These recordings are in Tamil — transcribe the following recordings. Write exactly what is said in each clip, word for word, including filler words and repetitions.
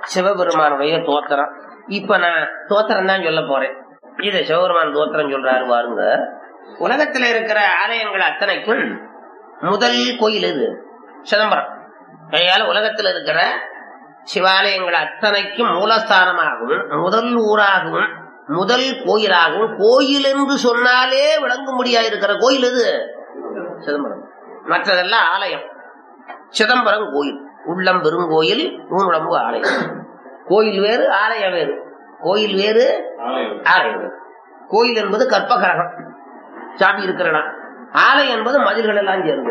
சிவபெருமானுடைய தோத்திரம். இப்ப நான் தோத்திரம் தான் சொல்ல போறேன். இத சிவபெருமான் தோத்திரம் சொல்றாரு பாருங்க. உலகத்துல இருக்கிற ஆலயங்கள் அத்தனைக்கும் முதல் கோயில் இது சிதம்பரம். கையால உலகத்துல இருக்கிற சிவாலயங்கள் அத்தனைக்கும் மூலஸ்தானமாகவும் முதல் ஊராகவும் முதல் கோயிலாகவும், கோயில் என்று சொன்னாலே விளங்க முடியா இருக்கிற கோயில் இது சிதம்பரம். மற்றதெல்லாம் ஆலயம். சிதம்பரம் கோயில், உள்ளம் பெருங்கோயில், நூனுடம்பு ஆலயம். கோயில் வேறு, ஆலயம் வேறு. கோயில் வேறு, ஆலயம் வேறு. கோயில் என்பது கற்பகரகம், சாமி இருக்கிற இடம். ஆலயம் என்பது மதில்கள் எல்லாம் சேர்ந்து.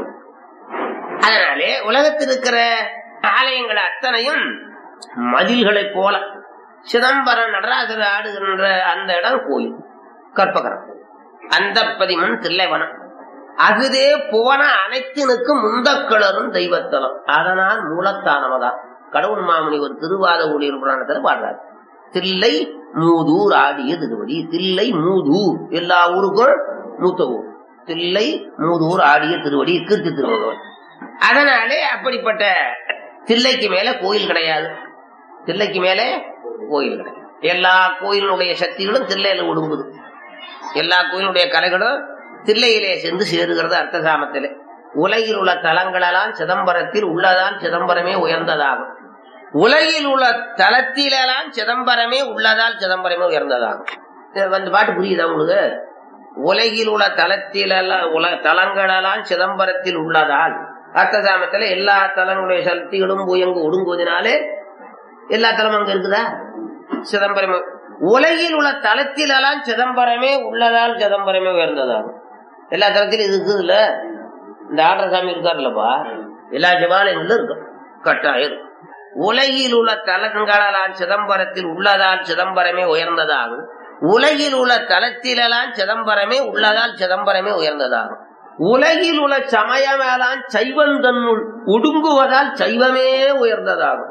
அதனாலே உலகத்தில் இருக்கிற ஆலயங்கள் அத்தனையும் மதில்களை போல. சிதம்பரம் நடராஜர் ஆடுகின்ற அந்த இடம் கோயில், கற்பகரம். அந்த பதிமன் தில்லைவனம். அதுதே புவன அனைத்தினுக்கு முந்த கிளறும் தெய்வத்தலம். அதனால் மூலத்தானமதான். கடவுள் மாமணி ஒரு திருவாத ஊழியர் புராணத்துல பாடுறாரு. தில்லை மூதூர் ஆடிய திருவடி. தில்லை மூதூர் எல்லா ஊருக்கும் மூத்த ஊர். தில்லை மூதூர் ஆடிய திருவடி கீர்த்தி திருவள்ளுவர். அதனாலே அப்படிப்பட்ட தில்லைக்கு மேல கோயில் கிடையாது. தில்லைக்கு மேலே கோயில் கிடையாது. எல்லா கோயிலுடைய சக்திகளும் தில்லையில ஒடுங்குது. எல்லா கோயிலுடைய கலைகளும் தில்லையிலே சென்று சேருகிறது. அர்த்த சாமத்திலே உலகில் உள்ள தலங்களெல்லாம் சிதம்பரத்தில் உள்ளதால் சிதம்பரமே உயர்ந்ததாகும். உலகில் உள்ள தலத்திலெல்லாம் சிதம்பரமே உள்ளதால் சிதம்பரமே உயர்ந்ததாகும். வந்து பாட்டு புரியுதா உங்களுக்கு? உலகில் உள்ள தலத்திலெல்லாம் உல தலங்களெல்லாம் சிதம்பரத்தில் உள்ளதால். அர்த்த சாமத்தில எல்லா தலங்களுடைய சக்திகளும் உயங்கு ஒடுங்குவதனாலே எல்லா தலமும் அங்க இருக்குதா? சிதம்பரமே. உலகில் உள்ள தலத்திலெல்லாம் சிதம்பரமே உள்ளதால் சிதம்பரமே உயர்ந்ததாகும். எல்லா தலத்திலும் இது இருக்குது இல்ல? இந்த ஆடுற சாமி இருக்காருல்லப்பா, எல்லா சிவாலயங்களும் இருக்கும், கட்டாயம். உலகில் உள்ள தலங்களால் சிதம்பரத்தில் உள்ளதால் சிதம்பரமே உயர்ந்ததாகும். உலகில் உள்ள தலத்திலெல்லாம் சிதம்பரமே உள்ளதால் சிதம்பரமே உயர்ந்ததாகும். உலகில் உள்ள சமயமேலாம் சைவம் தன்னுள் ஒடுங்குவதால் சைவமே உயர்ந்ததாகும்.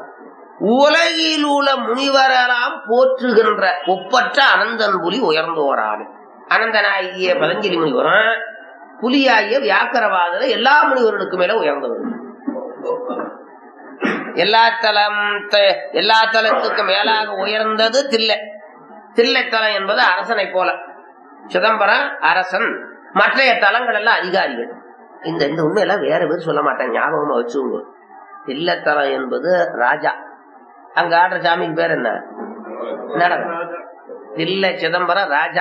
உலகில் உள்ள முனிவரெல்லாம் போற்றுகின்ற ஒப்பற்ற அனந்தன் புலி உயர்ந்தோரானே. அனந்தனாகிய பதஞ்சலி முனிவரும் புலியாகிய வியாக்கரவாதல எல்லா முனிவர்களுக்கு மேல உயர்ந்தவர். எல்லா தலம் எல்லா தலத்துக்கு மேலாக உயர்ந்தது தில்லை. தில்லைத்தலம் என்பது அரசனை போல. சிதம்பரம் அரசன், மற்ற தலங்கள் எல்லாம் அதிகாரிகள். இந்த இந்த உண்மையெல்லாம் வேற பேர் சொல்ல மாட்டாங்க, ஞாபகமா வச்சுங்க. தில்லைத்தலம் என்பது ராஜா. அங்க ஆடுற சாமிக்கு பேர் என்ன? நடனம். தில்லை சிதம்பரம் ராஜா.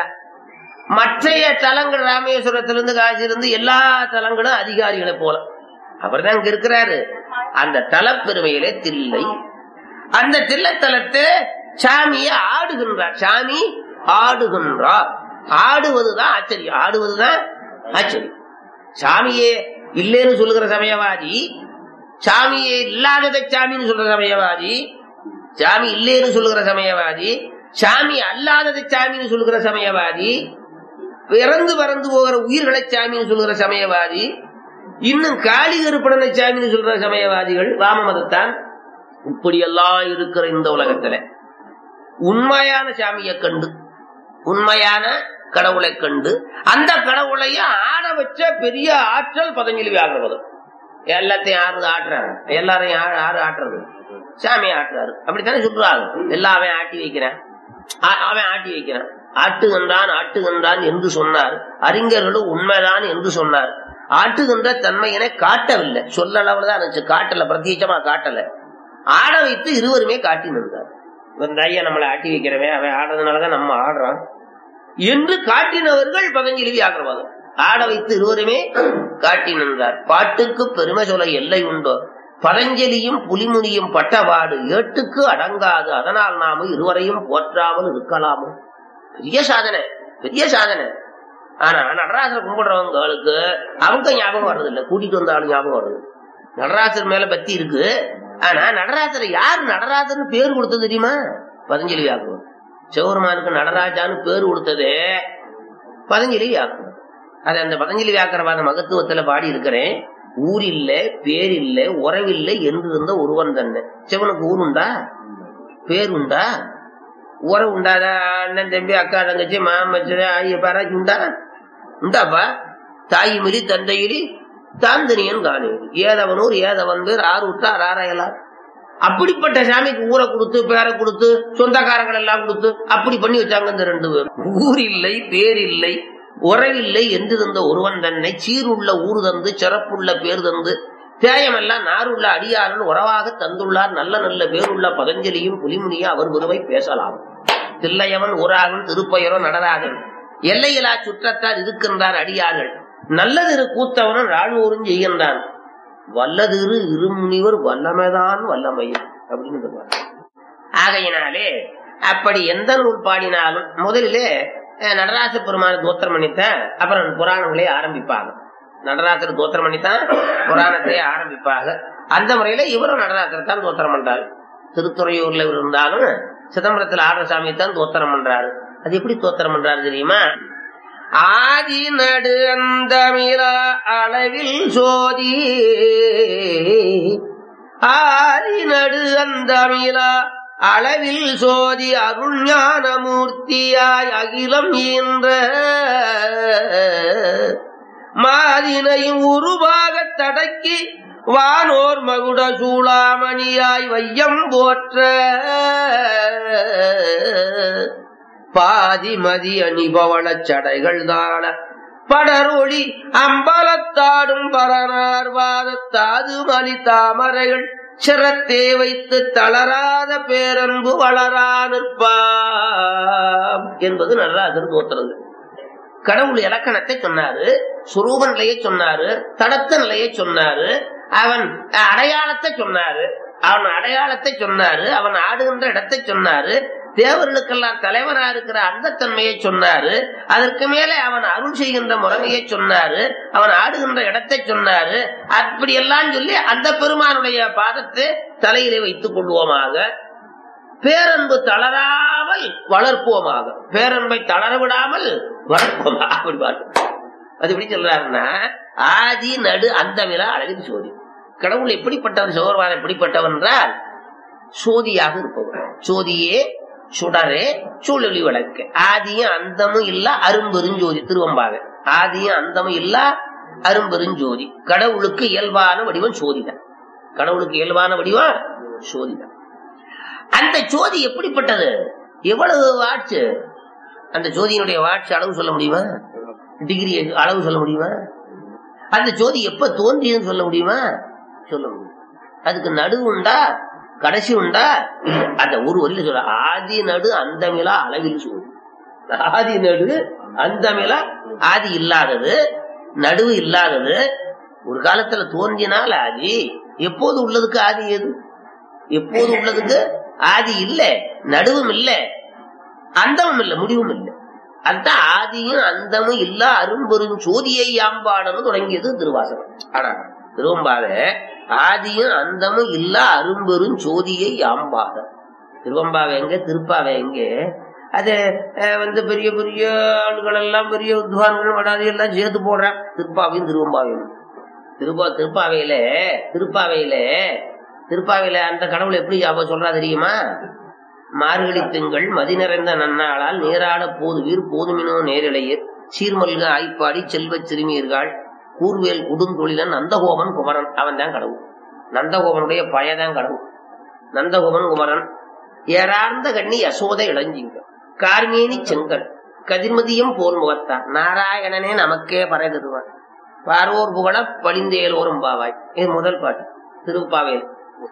மற்றைய தலங்கள் ராமேஸ்வரத்திலிருந்து காசிலிருந்து எல்லா தலங்களும் அதிகாரிகளை போல. அவர்தான் இங்க இருக்கிறாரு. அந்த தலப்பெருமையிலே தில்லை. அந்த தில்லைத்தலத்தை சாமிய ஆடுகின்றார். சாமி ஆடுகின்றார். ஆடுவதுதான் ஆச்சரியம். ஆடுவதுதான் ஆச்சரியம். சாமியே இல்லைன்னு சொல்லுகிற சமயவாதி, சாமியே இல்லாததை சாமின்னு சொல்ற சமயவாதி, சாமி இல்லைன்னு சொல்லுகிற சமயவாதி, சாமி அல்லாததை சாமின்னு சொல்லுகிற சமயவாதி, பிறந்து பறந்து போகிற உயிர்களை சாமின்னு சொல்லுகிற சமயவாதி, இன்னும் காளி கருப்படனை சாமின்னு சொல்ற சமயவாதிகள் வாம மதத்தான். இப்படியெல்லாம் இருக்கிற இந்த உலகத்துல உண்மையான சாமியை கண்டு, உண்மையான கடவுளை கண்டு, அந்த கடவுளைய ஆட வச்ச பெரிய ஆற்றல் பதஞ்சலி வியாக்கிரவாதம். எல்லாத்தையும் ஆறு ஆட்டுறாங்க. எல்லாரையும் ஆறு ஆட்டுறது சாமி ஆட்டுறாரு. அப்படித்தானே சொல்றாங்க. எல்லாம் அவன் ஆட்டி வைக்கிறான், அவன் ஆட்டி வைக்கிறான். ஆட்டுகின்றான் ஆட்டுகின்றான் என்று சொன்னார் அறிஞர்களும். உண்மைதான் என்று சொன்னார். ஆட்டுகின்ற தன்மையினை காட்டவில்லை, சொல்லளவுதான் இருந்துச்சு, காட்டல, பிரத்யட்சமா காட்டல. ஆட வைத்து இருவருமே காட்டி நின்றார். இந்த ஐயா நம்மளை ஆட்டி வைக்கிறவன் அவன் ஆடுறதுனாலதான் நம்ம ஆடுறான் என்று காட்டினவர்கள் பதஞ்சலி வியாக்கிரவாதம். ஆட வைத்து இருவருமே காட்டி நின்றார். பாட்டுக்கு பெருமை சொல்ல எல்லை உண்டோ? பதஞ்சலியும் புலிமுனியும் பட்டபாடு ஏட்டுக்கு அடங்காது. அதனால் நாம இருவரையும் போற்றாமல் இருக்கலாமோ? பெரிய சாதனை, பெரிய சாதனை. ஆனா நடராசரை கும்பிடுறவங்களுக்கு அவங்க ஞாபகம் வர்றது இல்லை, கூட்டிட்டு வந்தாலும் ஞாபகம் வருது. நடராசர் மேல பத்தி இருக்கு. ஆனா நடராசரை யாரு நடராஜர்னு பேர் கொடுத்தது தெரியுமா? பதஞ்சலி வியாக்கிரவாதம். சிவபெருமானுக்கு நடராஜான்னு பேர் கொடுத்தது பதஞ்சலி வியாக்கிரவாதம். அது அந்த பதஞ்சலி வியாக்கிரவாத மகத்துவத்துல பாடி இருக்கிறேன். ஊர் இல்ல, பேர் இல்ல, உறவில்லை என்று இருந்த ஒருவன் தன்னை. சிவனுக்கு ஊர் உண்டா? பேர் உண்டா? உறவு உண்டாதா? அண்ணன் தம்பி அக்கா தங்கச்சி மாமச்ச ஐயப்பாராச்சி உண்டா? உண்டாப்பா. தாய் மிலி தந்தையிலி தாந்தனியன் காணி. ஏதவனூர் ஏதவன் பேர் ஆறு விட்டார் ஆராயலார். அப்படிப்பட்ட சாமிக்கு ஊரை கொடுத்து பேரை கொடுத்து சொந்தக்காரங்கள் எல்லாம் கொடுத்து அப்படி பண்ணி வச்சாங்க இந்த ரெண்டு பேரும். ஊர் இல்லை, பேர் இல்லை, உறவில்லை என்று தந்த ஒருவன் தன்னை சீருள்ள ஊர் தந்து சிறப்புள்ள பேர் தந்து தேயமெல்லாம் நாருள்ள அடியாரன் உறவாக தந்துள்ளார். நல்ல நல்ல பேருள்ள பதஞ்சலியும் புலிமுனியும் அவர் குருவை பேசலாம். தில்லையவன் ஊராகன் திருப்பெயரோ நடராகன் எல்லையிலா சுற்றத்தார் இருக்கின்றார் அடியார்கள். நல்லதிரு கூத்தவனும் ராழ்வோரும் செய்கின்றான். வல்லதிரு இருமுனிவர் வல்லமைதான் வல்லமையும் அப்படின்னு. ஆகையினாலே அப்படி எந்த நூல் பாடினாலும் முதலிலே நடராச பெருமான தோத்திரம் பண்ணித்தான் அப்புறம் புராணங்களே ஆரம்பிப்பாங்க. நடராசர் தோத்திரம் பண்ணித்தான் புராணத்தை ஆரம்பிப்பாங்க. அந்த முறையில இவரும் நடராசர் தான் தோத்திரம் பண்றாரு. திருத்துறையூர்ல இவர் இருந்தாலும் சிதம்பரத்தில் ஆடுற சாமியை தான் தோத்திரம் பண்றாரு. அது எப்படி தோத்திரம் பண்றாரு தெரியுமா? ஆதி நடு அந்தமிலா அளவில் சோதி, ஆதி நடு அந்தமிலா அளவில் சோதி அருள் ஞான மூர்த்தியாய் அகிலம் ஈன்ற மாதினையும் உருவாக தடக்கி வானோர் மகுட சூளாமணியாய் வையம் போற்ற பாதிமதி அணிபவள சடைகள் தாழ படரொளி அம்பலத்தாடும் பரனார்வாதத்தாது மலி தாமரைகள் சிரத்தே வைத்து தளராத பேரன்பு வளரா நிற்பாம் என்பது நடராசர் தோத்துறது. கடவுள் இலக்கணத்தை சொன்னாரு, சுரூப நிலையை சொன்னாரு, தடத்த நிலையை சொன்னாரு, அவன் அடையாளத்தை சொன்னாரு, அவன் அடையாளத்தை சொன்னாரு, அவன் ஆடுகின்ற இடத்தை சொன்னாரு, தேவர்களுக்கெல்லாம் தலைவனா இருக்கிற அந்த தன்மையை சொன்னாரு, அதற்கு மேலே அவன் அருள் செய்கின்ற முறைமையை சொன்னாரு, அவன் ஆடுகின்ற இடத்தை சொன்னாரு. அப்படி எல்லாம் சொல்லி அந்த பெருமானுடைய பாதத்தை தலையிலே வைத்துக் கொள்வோமாக, பேரன்பு தளராமல் வளர்ப்போமாக, பேரன்பை தளர விடாமல் வளர்ப்போமாக. அப்படி பாருங்க, அது எப்படி சொல்றாருன்னா ஆதி நடு அந்தமிலா அளவில் சோதி. கடவுள் எப்படிப்பட்டவன், சோர்வான் எப்படிப்பட்டவன் என்றால் சோதியாக இருப்பவன். சோதியே சுடரே சூழொளி வழக்கு. ஆதியும் அந்தமும் இல்ல அரும்பெருஞ்சோதி. திருவம்பாக ஆதியும் அந்தமும் இல்ல அரும்பெருஞ்சோதி. கடவுளுக்கு இயல்பான வடிவம் சோதிதான். கடவுளுக்கு இயல்பான வடிவம் சோதிதான். அந்த ஜோதி எப்படிப்பட்டது, எவ்வளவு வாட்சு, அந்த ஜோதியினுடைய வாட்சு அளவு சொல்ல முடியுமா? டிகிரி அளவு சொல்ல முடியுமா? அந்த ஜோதி எப்ப தோன்றியதுன்னு சொல்ல முடியுமா? சொல்ல முடியும். அதுக்கு நடு உண்டா, கடைசி உண்டா? அந்த ஒரு வரியில சொல்ல ஆதி நடு அந்தமிலா அளவில் சோதி. ஆதி நடு அந்தமிலா, ஆதி இல்லாதது, நடுவு இல்லாதது, ஒரு காலத்துல தோன்றினால் ஆதி. எப்போது உள்ளதுக்கு ஆதி எது? எப்போது உள்ளதுக்கு ஆதி இல்ல, நடுவும் இல்ல, அந்தமும் இல்ல, முடிவும் இல்லை. அந்த ஆதியும் அந்தமும் இல்ல அரும்பெரும் சோதியை யாம்பாடன்னு தொடங்கியது திருவாசகம். ஆனா திருவம்பாத ஆதியும் அந்தமும் இல்ல அரும்பெரும் சோதியை யாம்பாட. திருவம்பாவை எங்க, திருப்பாவை எங்க? அது வந்து பெரிய பெரிய ஆளுகள் எல்லாம், பெரிய வித்வான்கள் வடாதி எல்லாம் சேர்த்து போடுறான் திருப்பாவையும் திருவம்பாவையும். திருப்பா திருப்பாவையில திருப்பாவையில திருப்பாவையில அந்த கடவுள் எப்படி அவ சொல்றா தெரியுமா? மார்கழி திங்கள் மதி நிறைந்த நன்னாளால் நேராட போதுவீர் போதுமினோ நேரிழையர் சீர்மல்க ஆய்ப்பாடி செல்வ சிறுமியர்கள் கூர்வேல் குடுந்தொழிலன் நந்தகோபன் குமரன். அவன் தான் கடவுள். நந்தகோபனுடைய பயதான் கடவுள். நந்தகோபன் குமரன் ஏறார்ந்த கண்ணி யசோத இளஞ்சிங்க கார்மேனி செங்கல் கதிர்மதியம் போல் முகத்தான் நாராயணனே நமக்கே பறை தருவான் பாரோர் புகழ பழிந்தேலோரும் பாவாய். இது முதல் பாட்டு திருப்பாவையில்.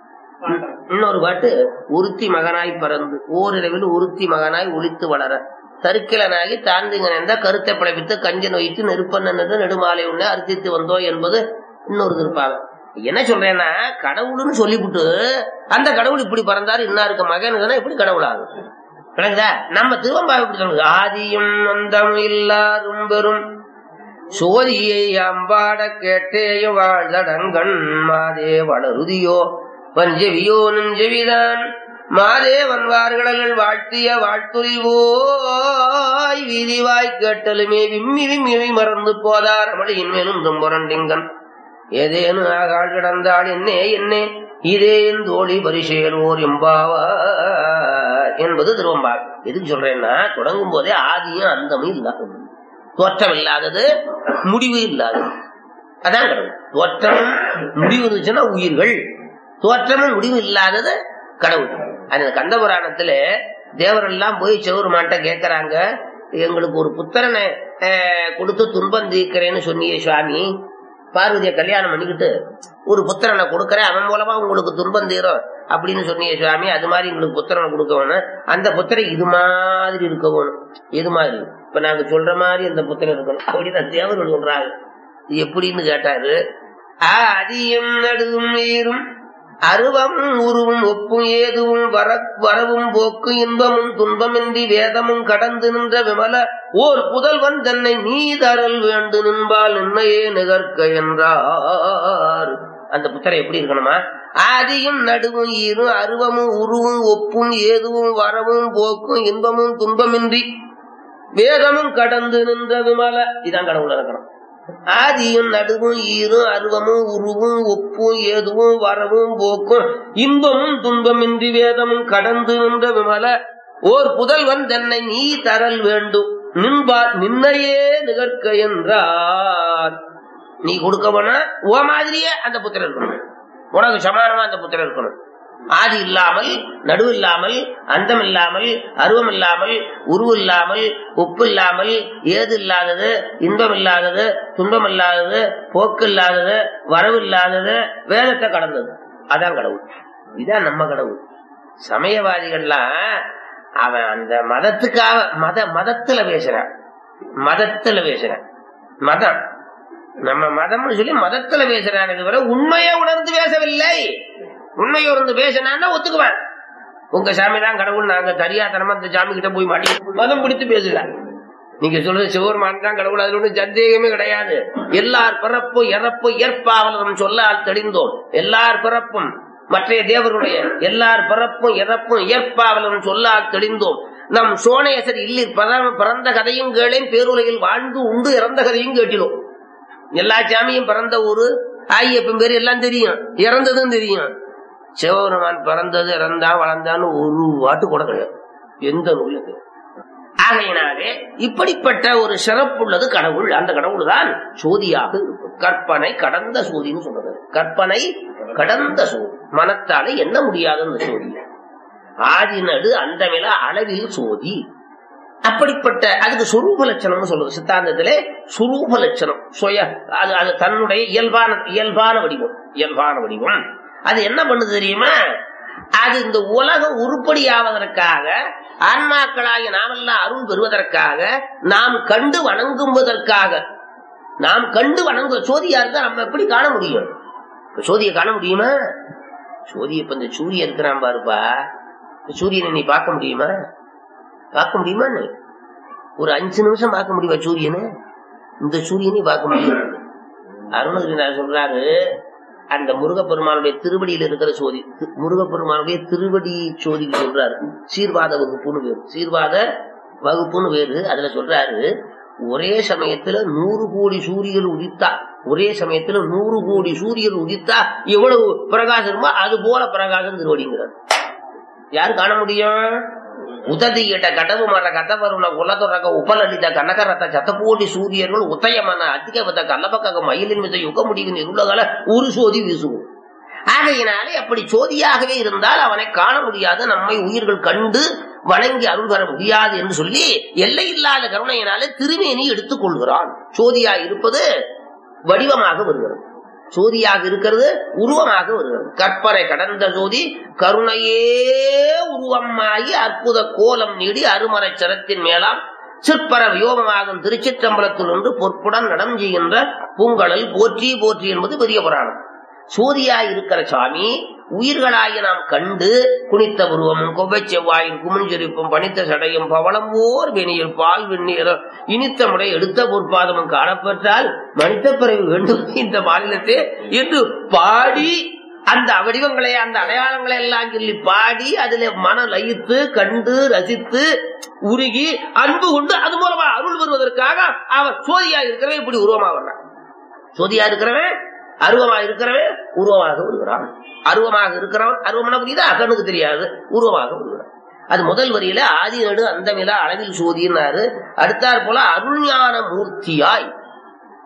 இன்னொரு பாட்டு உருத்தி மகனாய் பறந்து ஓரிரவில் உருத்தி மகனாய் ஒளித்து வளர தருக்கிலனாகி தாழ்ந்துங்க கருத்தை பிழைப்பித்து கஞ்சன் வைத்து நெருப்பன்னு நெடுமாலை உள்ள அர்த்தித்து வந்தோ என்பது இன்னொரு திருப்பாவை. என்ன சொல்றேன்னா, கடவுள்னு சொல்லிவிட்டு அந்த கடவுள் இப்படி பறந்தாரு இன்னாருக்கு மகன் இப்படி கடவுளாகும். விளங்குதா? நம்ம திருவம்பாவை இப்படி சொல்லுங்க, ஆதியும் அந்தம் இல்லாரும் பெரும் சோதியை அம்பாட கேட்டேயும் வாழ்தடங்கண் மாதே வளருதியோ வஞ்சவியோ நெஞ்சவிதான் மாதே வன்வார்கள் வாழ்த்திய வாழ்த்துரிவோய் வீதிவாய் கேட்டலுமே விம்மி விம்மி மறந்து போதார் அமளியின் மேலும் தும்புரண்டிங்கன் ஏதேனு ஆகாள் கிடந்தாள் என்னே என்னே இதேன் தோழி பரிசேல் ஓர் எம்பாவா என்பது திருவம்பாவை. எதுக்கு சொல்றேன்னா, தொடங்கும் போதே ஆதியும் அந்தமும் இல்லாதது, தோற்றம் இல்லாதது, முடிவு இல்லாதது. அதான் கடவுள். தோற்றம் முடிவு இருந்துச்சுன்னா உயிர்கள், தோற்றமும் முடிவு இல்லாதது கடவுள். அந்த கந்த புராணத்துல தேவர்கள் எல்லாம் போய் சிவபெருமான்ட்ட கேட்கறாங்க, எங்களுக்கு ஒரு புத்திரனை கொடுத்து துன்பம் தீர்க்கிறேன்னு சொன்னியே சுவாமி, பார்வதியை கல்யாணம் பண்ணிக்கிட்டு ஒரு புத்திரனை கொடுக்கறேன், அவன் மூலமா உங்களுக்கு துன்பம் தீரும் அப்படின்னு சொன்னியே சுவாமி, அது மாதிரி எங்களுக்கு புத்திரனை கொடுக்க வேணும். அந்த புத்திரன் இது மாதிரி இருக்க வேணும். எது மாதிரி? இப்ப நாங்க சொல்ற மாதிரி அந்த புத்திரன் இருக்கணும் அப்படின்னு தேவர்கள் சொல்றாங்க. எப்படின்னு கேட்டாரு. ஆதியும் நடுவும் நீரும் அருவமும் உருவும் ஒப்பும் ஏதுவும் வர வரவும் போக்கு இன்பமும் துன்பமின்றி வேதமும் கடந்து நின்ற விமல ஓர் புதல்வன் தன்னை நீ தரல் வேண்டு நின்பால் நின்னையே நிகர்க்க என்றார். அந்த புத்தரை எப்படி இருக்கணுமா? ஆதியும் நடுவும் ஈரும் அருவமும் உருவும் ஒப்பும் ஏதுவும் வரவும் போக்கும் இன்பமும் துன்பமின்றி வேதமும் கடந்து நின்ற விமல, இதான் கடவுள் இருக்கணும். ஆதியும் நடுவும் ஈரும் அருவமும் உருவும் ஒப்பும் ஏதுவும் வரவும் போக்கும் இன்பமும் துன்பமின்றி வேதமும் கடந்து நின்ற விமல ஓர் புதல்வன் தன்னை நீ தரல் வேண்டும் நின்பார் நின்னையே நிகர்க்க என்றார். நீ கொடுக்க போனா ஓ மாதிரியே அந்த புத்திரர் இருக்கணும், உனக்கு சமானமா அந்த புத்திரர் இருக்கணும். ஆதி இல்லாமல், நடுவு இல்லாமல், அந்தம் இல்லாமல், அருவம் இல்லாமல், உருவு இல்லாமல், உப்பு இல்லாமல், ஏது இல்லாதது, இன்பம் இல்லாதது, துன்பம் இல்லாதது, போக்கு இல்லாதது, வரவு இல்லாதது, வேதத்தை கடந்தது. அதான் கடவுள். இதான் நம்ம கடவுள். சமயவாதிகள்லாம் அவன் அந்த மதத்துக்காக மத மதத்துல பேசுறான், மதத்துல பேசுறான். மதம் நம்ம மதம்னு சொல்லி மதத்துல பேசுறான். இதுவரை உண்மையை உணர்ந்து பேசவில்லை. உண்மையை உணர்ந்து பேசினா ஒத்துக்குவான். உங்க சாமி தான் கடவுள், நாங்க தரியாத்தனமா அந்த சாமி கிட்ட போய் மாட்டி மதம் பிடித்து பேசுறான். நீங்க சொல்றது சிவபெருமான் தான் கடவுள், அதுல ஒன்றும் சந்தேகமே கிடையாது. எல்லார் பிறப்பும் இறப்பும் ஏற்பாவலரும் சொல்லால் தெளிந்தோம். எல்லார் பிறப்பும் மற்ற தேவருடைய எல்லார் பிறப்பும் இறப்பும் ஏற்பாவலரும் சொல்லால் தெளிந்தோம். நம் சோனையசர் இல்லில் பிறந்த கதையும் கேளேன், பேருலகில் வாழ்ந்து உண்டு இறந்த கதையும் கேட்டிலும். எல்லா சாமியும் பிறந்த ஊரு ஆகியப்பன் பேரு எல்லாம் தெரியும், இறந்ததும் தெரியும். சிவபெருமான் பிறந்தது இறந்தான் வளர்ந்தான்னு ஒரு வாட்டு கூட கிடையாது எந்த நூலுக்கு. ஆகையினாலே இப்படிப்பட்ட ஒரு சிறப்புள்ளது கடவுள். அந்த கடவுள் தான் சோதியாக இருக்கும். கற்பனை கடந்த சோதின்னு சொல்றது. கற்பனை கடந்த சோதி, மனத்தாலே என்ன முடியாத அந்த சோதி. ஆதி நடு அந்தமில அளவில் சோதி. அப்படிப்பட்ட அதுக்கு சுரூப லட்சணம்னு சொல்றது சித்தாந்தத்திலே. சுரூப லட்சணம் சுய அது அது தன்னுடைய இயல்பான இயல்பான வடிவம். இயல்பான வடிவம் அது என்ன பண்ணுது தெரியுமா? அது இந்த உலகம் உருப்படியாவதற்காக, ஆன்மாக்களாகிய நாமெல்லாம் அருள் பெறுவதற்காக, நாம் கண்டு வணங்குவதற்காக, நாம் கண்டு வணங்கு சோதியா இருந்தா நம்ம எப்படி காண முடியும்? சோதியை காண முடியுமா? சோதியை இப்ப இந்த சூரியன் இருக்கிறான் பாருப்பா, சூரியனை நீ பார்க்க முடியுமா? பார்க்க முடியுமா? ஒரு அஞ்சு நிமிஷம் பார்க்க முடியுமா சூரியனை? இந்த சூரியனை பார்க்க முடியும். அருணகிரிநாதர் சொல்றாரு, அந்த முருகப்பெருமானுடைய திருவடியில் இருக்கிற சோதி, முருகப்பெருமானுடைய திருவடி சோதிக்கு சொல்றாரு. சீர்வாத வகுப்புன்னு வேறு, சீர்வாத வகுப்புன்னு வேறு. அதுல சொல்றாரு, ஒரே சமயத்துல நூறு கோடி சூரியன் உதித்தா, ஒரே சமயத்துல நூறு கோடி சூரியன் உதித்தா எவ்வளவு பிரகாசமோ அது போல பிரகாசம் திருவடிங்கிறார். யாரு காண முடியும்? உததியிட்ட கடவு மர கதவருண குலதொரக உபலலித கனகரத்த சத்தப்போடி சூரியர்கள் உதயமான அதிகவத கல்லபக்க மயிலின் மீது யுக முடிவின் இருளகால ஒரு சோதி வீசுவோம். ஆகையினாலே அப்படி சோதியாகவே இருந்தால் அவனை காண முடியாது, நம்மை உயிர்கள் கண்டு வணங்கி அருள் பெற முடியாது என்று சொல்லி எல்லை இல்லாத கருணையினாலே திருமேனி எடுத்துக் கொள்கிறான். சோதியா இருப்பது வடிவமாக வருகிறது, சோதியாக இருக்கிறது உருவமாக வருகிறது. கற்பனை கடந்த ஜோதி கருணையே உருவமாகி அற்புத கோலம் நீடி அருமறை சரத்தின் மேலாம் சிற்பர வியோகமாகும் திருச்சிற்றம்பலத்தில் ஒன்று பொற்புடன் நடம் செய்கின்ற பூங்கடல் போற்றி போற்றி என்பது பெரிய புராணம். சோதியாய் இருக்கிற சாமி உயிர்களாகி நாம் கண்டு குனித்த உருவமும் கொவ்வை செவ்வாயும் குமிஞ்செரிப்பும் பனித்த சடையும் பவளம் ஓர் வெணியில் பால் வெந்நீர் இனித்த முறை எடுத்த பொற்பாதமும் காணப்பெற்றால் மனித பிறகு வேண்டும் இந்த மாநிலத்தை என்று பாடி அந்த வடிவங்களை அந்த அடையாளங்களை எல்லாம் சொல்லி பாடி அதிலே மன லயித்து கண்டு ரசித்து உருகி அன்பு கொண்டு அது மூலமா அருள் வருவதற்காக அவர் சோதியா இருக்கிறவன் இப்படி உருவமா வர்றான். சோதியா இருக்கிறவன் அருவமாக இருக்கிறவன் உருவமாக வருகிறான். அருவமாக இருக்கிறவன் அருவம்னா புரியுதா? கண்ணுக்கு தெரியாது, உருவமாக வருகிறான். அது முதல் வரியில ஆதி நடு அந்தமில அளவில் சோதினாரு. அடுத்தாற் போல அருள்ஞான மூர்த்தியாய்,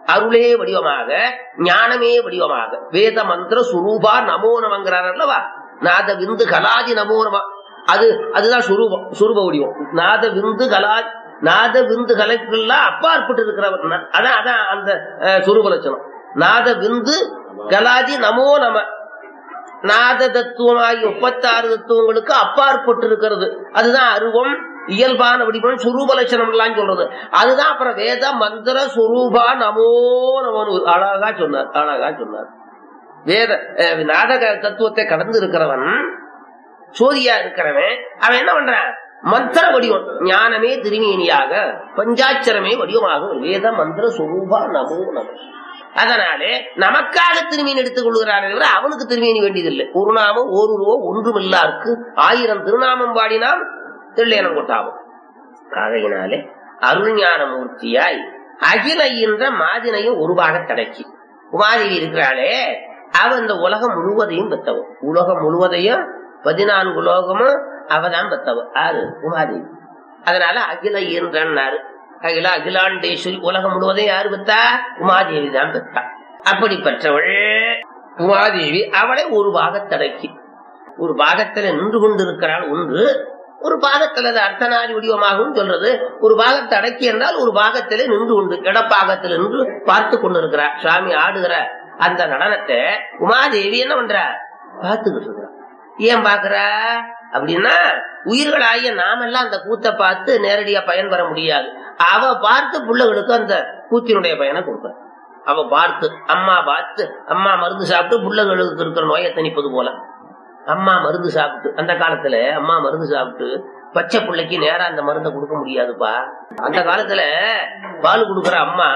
அருளே வடிவமாக, ஞானமே வடிவமாக, வேத மந்திர சுரூபா நமோ நமங்கிறார் அல்லவா. நாத விந்து கலாதி நமோ நம, அது அதுதான் சுரூபம், சுரூப வடிவம். நாத விந்து கலாதி, நாத விந்து கலைக்கெல்லாம் அப்பாற்பட்டு இருக்கிறவர், அதான் அதான் அந்த சுரூப லட்சணம். நாத விந்து கலாதி நமோ நம, நாத தத்துவமாகி முப்பத்தாறு தத்துவங்களுக்கு அப்பாற்பட்டு இருக்கிறது. அதுதான் அருவம், இயல்பான வடிவம், சுரூப லட்சணம் எல்லாம் சொல்றது. அதுதான் அப்புறம் வேத மந்திர சுரூபா நமோ நமோ அழகா சொன்னார், அழகா சொன்னார். வேத நாதக தத்துவத்தை கடந்து இருக்கிறவன், சோதியா இருக்கிறவன், அவன் என்ன பண்றான்? மந்திர வடிவம், ஞானமே திருமேனியாக, பஞ்சாட்சரமே வடிவமாக, வேத மந்திர சுரூபா நமோ நமோ. அதனாலே நமக்காக திருமீன் எடுத்துக் கொள்கிறாரே தவிர அவனுக்கு திருமீனி வேண்டியதில்லை. ஒரு நாமம் ஓருருவோ ஒன்றும் இல்லாருக்கு ஆயிரம் திருநாமம் பாடினால் தெள்ளேனம் கொட்டாகும். ஆகையினாலே அருள்ஞான மூர்த்தியாய் அகில என்ற மாதினையும் உருவாக தடக்கி உமாதேவி இருக்கிறாளே, அவ இந்த உலகம் முழுவதையும் பெற்றவ. உலகம் முழுவதையும் பதினான்கு உலோகமும் அவதான் பெற்றவ. ஆறு உமாதேவி. அதனால அகில என்றாரு. அகில அகிலாண்டேஸ்வரி, உலகம் முழுவதையும் யாரு பெற்றா? உமாதேவி தான் பெற்றா. அப்படி பெற்றவள் உமாதேவி. அவளை ஒரு பாகத்தடக்கி ஒரு பாகத்துல நின்று கொண்டிருக்கிறாள். ஒன்று ஒரு பாகத்துல அர்த்தநாரி வடிவமாகவும் சொல்றது. ஒரு பாகத்தை அடக்கி என்றால் ஒரு பாகத்திலே நின்று கொண்டு இடப்பாகத்தில் நின்று பார்த்து கொண்டிருக்கிறார். சுவாமி ஆடுகிற அந்த நடனத்தை உமாதேவி என்ன பண்ற? பார்த்துக்கிட்டு இருக்கிறார். ஏன் பாக்குறா அப்படின்னா, உயிர்களாகிய நாமெல்லாம் அந்த கூத்தை பார்த்து நேரடியா பயன் பெற முடியாது. அவ பார்த்து பிள்ளைகளுக்கு அந்த கூத்தினுடைய பயனை கொடுக்க. அவ பார்த்து, அம்மா பார்த்து, அம்மா மருந்து சாப்பிட்டு பிள்ளைகளுக்கு இருக்கிற நோயை தணிப்பது போல அம்மா மருந்து சாப்பிட்டு, அந்த காலத்துல அம்மா மருந்து சாப்பிட்டு பச்சை பிள்ளைக்கு நேரா அந்த மருந்தை கொடுக்க முடியாதுப்பா. அந்த காலத்துல பால் கொடுக்கற அம்மா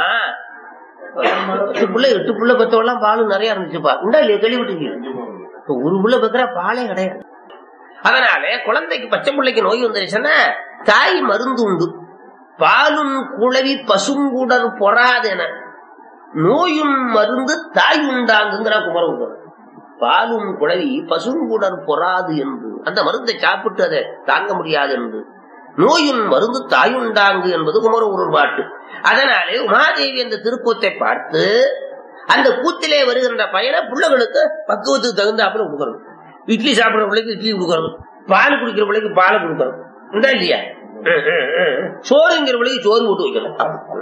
எட்டு பிள்ளை எட்டு பிள்ளை பத்தவெல்லாம் பால் நிறைய இருந்துச்சுப்பா. உண்டா இல்லையா? கேள்விப்பட்டிருக்கீங்க? ஒரு பிள்ளை பக்கிற பாலே கிடையாது. அதனால குழந்தைக்கு பச்சை பிள்ளைக்கு நோய் வந்துருச்சுன்னா தாய் மருந்து உண்டு. பாலும் குழவி பசுங்குடர் பொறாதென நோயும் மருந்து தாய் உண்டாங்குங்கிற குமரகுடர். பாலும் குழவி பசுங்குடர் பொறாது என்று, அந்த மருந்தை சாப்பிட்டு அதை தாங்க முடியாது என்று, நோயும் மருந்து தாயுண்டாங்கு என்பது குமரகுடர் பாட்டு. அதனாலே உமாதேவி அந்த திருக்கூத்தை பார்த்து அந்த கூத்திலே வருகின்ற பயனை பிள்ளைகளுக்கு பக்குவத்துக்கு தகுந்தாப்புல கொடுக்கறது. இட்லி சாப்பிடுற பிள்ளைக்கு இட்லி கொடுக்கறது, பால் குடிக்கிற பிள்ளைக்கு பாலை கொடுக்கறது, உண்டா இல்லையா? சோறுங்கிற பிள்ளைக்கு சோறு போட்டு வைக்கணும்.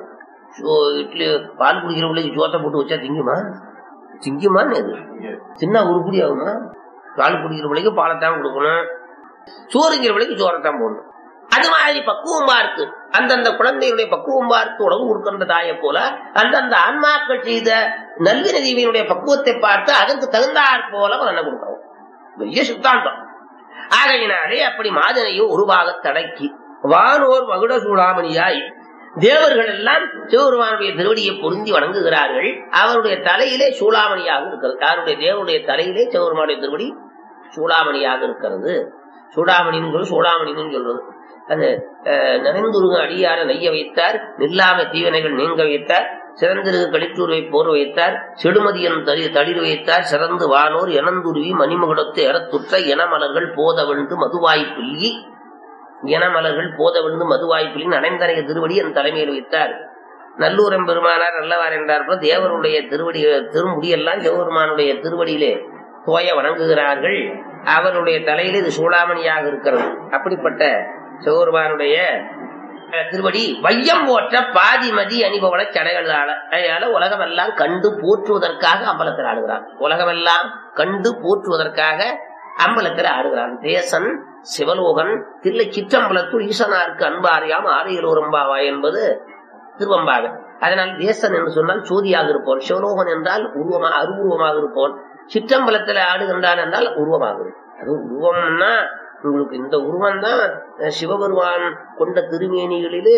இட்லி பால் குடிக்கிற பிள்ளைக்கு சோத்தை போட்டு வச்சா திங்குமா? திங்குமான்னு எது சின்ன உருப்படி ஆகுமா? பால் குடிக்கிற பிள்ளைக்கு பாலைத்தான் கொடுக்கணும், சோறுங்கிற பிள்ளைக்கு சோறத்தான் போடணும். அது மாதிரி பக்குவம் பார்த்து அந்தந்த குழந்தைகளுடைய பக்குவம் பார்த்து உணவு கொடுக்கின்ற தாயை போல அந்தந்த ஆன்மாக்கள் செய்த நல்வினை தீவினுடைய பக்குவத்தை பார்த்து அதற்கு தகுந்தாற் போல என்ன கொடுக்கணும். பெரிய சித்தாந்தம். ஆகையினாலே அப்படி மாதினையும் உருவாக தடக்கி வானோர் மகுட சூடாமணியாய் தேவர்கள் எல்லாம் சிவபெருமானுடைய திருவடியை பொருந்தி வணங்குகிறார்கள். அவருடைய தலையிலே சூளாமணியாக இருக்கிறது. யாருடைய? தேவருடைய தலையிலே சிவபெருமானுடைய திருவடி சூளாமணியாக இருக்கிறது. சூடாமணின்னு சூடாமணின்னு சொல்றது. அது நனைந்துருக அடியார நெய்ய வைத்தார், நில்லாம தீவனைகள் நீங்க வைத்தார், சிறந்திருக கழித்துருவை போர் வைத்தார், செடுமதியன் தளி தளிர் வைத்தார், சிறந்து வானோர் எனந்துருவி மணிமகுடத்தை எறத்துற்ற எனமலர்கள் போதவென்று மதுவாய்ப்புள்ளி எனமலர்கள் போதவென்று மதுவாய்ப்புள்ளி நனைந்தனைய திருவடி என் தலைமையில் வைத்தார். நல்லூரம் பெருமானார் நல்லவார் என்றார். தேவருடைய திருவடி திருமுடியெல்லாம் சிவபெருமானுடைய திருவடியிலே தோய வணங்குகிறார்கள். அவருடைய தலையில இது சூளாமணியாக இருக்கிறது. அப்படிப்பட்ட சிவபெருமானுடைய திருவடி வையம் போற்ற பாதிமதி அணிபவள சடைகளால. அதனால உலகமெல்லாம் கண்டு போற்றுவதற்காக அம்பலத்தில் ஆடுகிறான். உலகமெல்லாம் கண்டு போற்றுவதற்காக அம்பலத்தில் ஆடுகிறான். தேசன் சிவலோகன் தில்லை சிற்றம்பலத்துள் ஈசனாருக்கு அன்பாரியாம் ஆரையலோரம்பாவா என்பது திருவம்பாக. அதனால் தேசன் என்று சொன்னால் சோதியாக இருப்போன், சிவலோகன் என்றால் உருவமாக அருவுருவமாக இருப்போன், சிற்றம்பலத்தில் ஆடுகின்றான் என்றால் உருவமாக இருக்கும். அது உருவம்னா உங்களுக்கு இந்த உருவம் தான் சிவபெருமான் கொண்ட திருமேனிகளிலே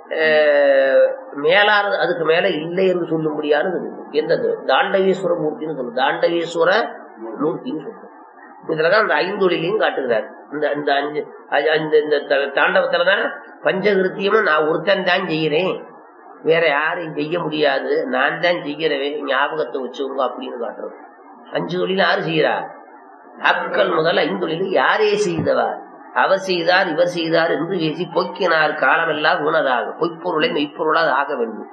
மேலானது, அதுக்கு மேல இல்லை என்று சொல்லும்படியானது. எந்தது? தாண்டவேஸ்வர மூர்த்தின்னு சொல்லுது. தாண்டவேஸ்வர மூர்த்தின்னு சொல்லுது. இதுலதான் அந்த ஐந்தொழிலையும் காட்டுகிறார். இந்த இந்த அஞ்சு இந்த தாண்டவத்துலதான் பஞ்சகிருத்தியமும் நான் ஒருத்தன் தான் செய்யறேன், வேற யாரையும் செய்ய முடியாது, நான் தான் செய்யறவேன், ஞாபகத்தை வச்சுங்க அப்படின்னு காட்டுறது. அஞ்சு தொழில் யாரு செய்யறா? அக்கள் முதல் ஐந்தொழில் யாரே செய்தவா? அவர் செய்தார் இவர் செய்தார் என்று பேசி பொய்க்கினார் காலமெல்லாம் உணதாக பொய்ப்பொருளை மெய்ப்பொருளாக ஆக வேண்டும்.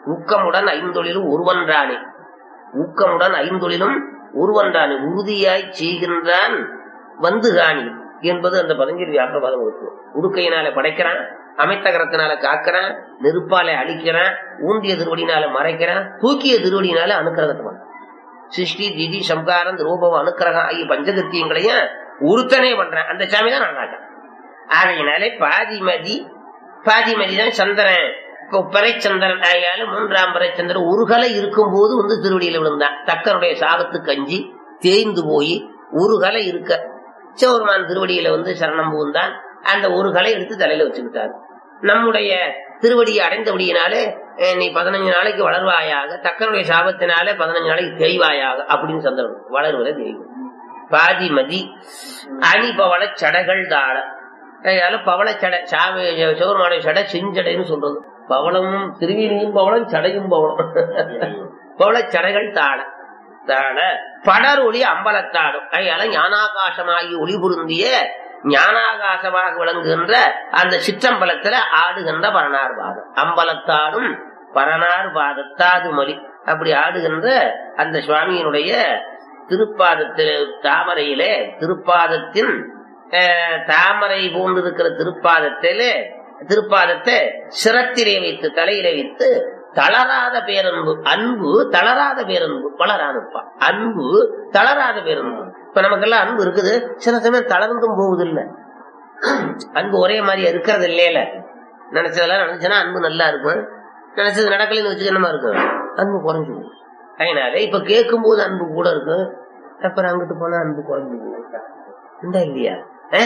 ஊக்கமுடன் ஐந்தொழிலும் ஒருவன்றானே, ஊக்கமுடன் ஐந்தொழிலும் ஒருவன்றானே, உறுதியாய் செய்கின்றான் வந்து காணி என்பது அந்த பதஞ்சலி வியாக்கிரபாதம் இருக்கு. உடுக்கையினால படைக்கிறான், அமைத்த கரத்தினால காக்கிறான், நெருப்பால அழிக்கிறான், ஊந்திய திருவடினால மறைக்கிறான், தூக்கிய திருவடினால அனுக்கிரகத்தை சிருஷ்டி திதி சம்காரம் ரூபம் அனுக்கிரகம் ஆகிய பஞ்சகத்தியங்களையும் ஒருத்தனே பண்றான். அந்த சாமி தான் நடக்காட்டான். ஆகையினாலே பாதிமதி பாதிமதி தான் சந்திரன். இப்போ பிறைச்சந்திரன் ஆகியாலும் மூன்றாம் பிறைச்சந்திரன் ஒரு கலை இருக்கும் போது வந்து திருவடியில விழுந்தான். தக்கனுடைய சாபத்துக்கு அஞ்சி தேய்ந்து போய் ஒரு கலை இருக்க சிவபெருமான் திருவடியில வந்து சரணம் புகுந்தான். அந்த ஒரு கலை எடுத்து தலையில வச்சுக்கிட்டாரு. நம்முடைய திருவடியை அடைந்தபடியினாலே நீ பதினஞ்சு நாளைக்கு வளர்வாயாக, தக்கனுடைய சாபத்தினாலே பதினஞ்சு நாளைக்கு தேய்வாயாக அப்படின்னு சந்திரன் வளர்வதை தெய்வம். பாதிமதி அணி பவள சடைகள் தாழ, அதனால பவளச்சடை சாமி சிவபெருமானுடைய சடை செஞ்சடைன்னு சொல்றது. பவளமும் திருவிழியும் பவளம் சடையும் பவளம். பவளச்சடைகள் தாழ தாழ படர் ஒளி அம்பலத்தாடும், அதனால ஞானாகாசமாகி ஒளி பொருந்திய ஞானாகாசமாக விளங்குகின்ற அந்த சிற்றம்பலத்துல ஆடுகின்ற பரணார் பாதம். அம்பலத்தாடும் பரணார் பாதத்தாது மொழி அப்படி ஆடுகின்ற அந்த சுவாமியினுடைய திருப்பாதத்தில் தாமரையிலே திருப்பாதத்தின் தாமரை போன்றிருக்கிற திருப்பாதத்திலே திருப்பாதத்தை சிரத்திலே வைத்து தலையிலே வைத்து தளராத பேரன்பு, அன்பு தளராத பேரன்பு வளரானுப்பா. அன்பு தளராத பேரன்பு. இப்ப நமக்கெல்லாம் அன்பு இருக்குது, சில சமயம் தளர்ந்தும் போகுது இல்ல. அன்பு ஒரே மாதிரி இருக்கிறது இல்லையில. நினைச்சதெல்லாம் நினைச்சனா அன்பு நல்லா இருக்கும், நினைச்சது நடக்கலன்னு வச்சு என்னமா இருக்கும், அன்பு குறைஞ்சு. அதனால இப்ப கேட்கும் போது அன்பு கூட இருக்கும், அப்புறம் அங்கிட்டு போனா அன்பு குறைஞ்சு இல்லையா.